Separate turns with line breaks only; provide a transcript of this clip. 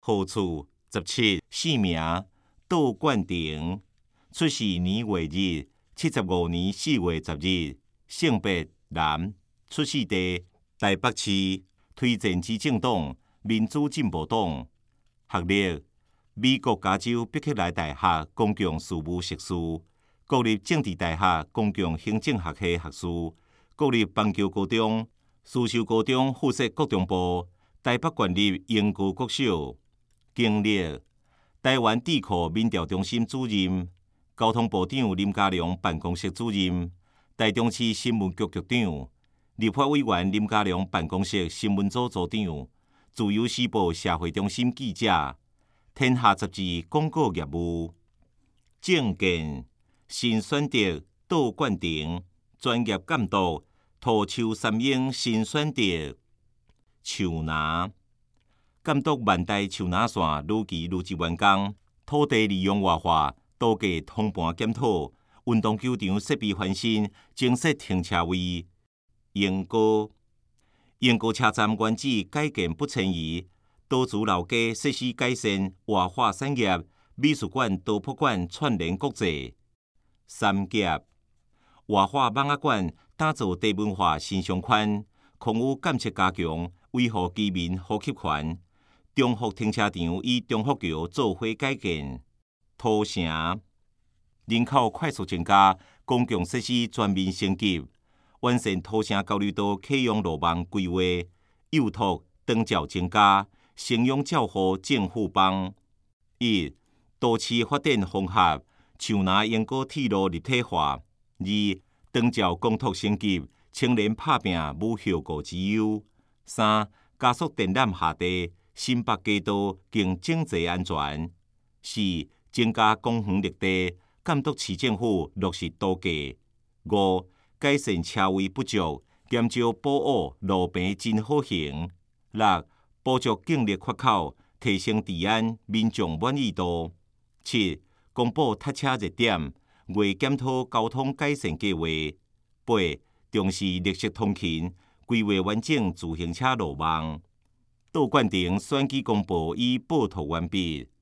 号处17，姓名杜冠廷，出世年月日75年4月10日，性别男，出世地台北市，推荐之政党民主进步党，学历美国加州北克莱大学公共事务硕士，国立政治大学公共行政学系学士，国立邦桥高中、思修高中附设国中部，台北县立英歌国小。经历台湾智库民调中心主任、交通部长林佳龙办公室主任、台中市新闻局局长、立法委员林佳龙办公室新闻组组长、自由时报社会中心记者、天下杂志广告业务。政见新选择杜冠廷，专业监督涂秋三英新选择。树林监督万代树林线如期如期完工，土地利用活化，多价通盘检讨，运动球场设备翻新，增设停车位。英歌车站原址改建不迁移，多处老街设施改善，活化产业，美术馆、刀博馆串联国际。三甲活化蠓仔馆，打造地文化新商圈，空污监测加强，维护居民呼吸权。中福停车场以中福桥做伙改建。土城人口快速增加，公共设施全面升级，完善土城交流道启用路网规划，幼托长照增加，生养照护政府帮。1. 都市发展缝合，树林英歌铁路立体化。2. 长照公托升级，青年拍拼无效果之忧。3. 加速电缆下地，新北街道更经济安全。4. 增加公园绿地，监督市政府落实都价。5. 改善车位不足，减少补污路边真好行。6. 补助警力缺口，提升治安，民众满意度。7. 公布塞车热点，未检讨交通改善计划。8. 重视绿色通勤，规划完整自行车路网。杜冠廷选举公报已报道完毕。